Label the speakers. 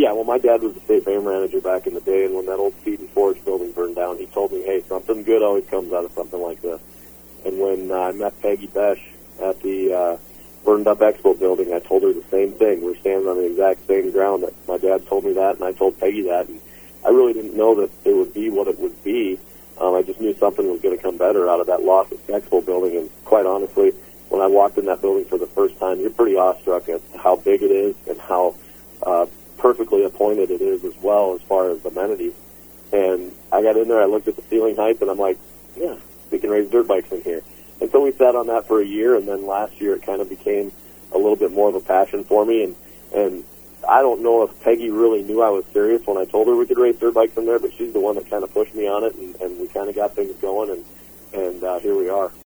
Speaker 1: Yeah, well, my dad was the state fair manager back in the day, and when that old feed and forage building burned down, he told me, hey, something good always comes out of something like this. And when I met Peggy Besh at the burned up expo building, I told her the same thing. We're standing on the exact same ground that my dad told me that, and I told Peggy that. And I really didn't know that it would be what it would be. I just knew something was going to come better out of that lost expo building. And quite honestly, when I walked in that building for the first time, you're pretty awestruck at how big it is and how perfectly appointed it is as well as far as amenities. And I got in there, I looked at the ceiling height, and I'm like, yeah, we can raise dirt bikes in here. And so we sat on that for a year, and then last year it kind of became a little bit more of a passion for me. And I don't know if Peggy really knew I was serious when I told her we could race dirt bikes in there, but she's the one that kind of pushed me on it, and we kind of got things going, and here we are.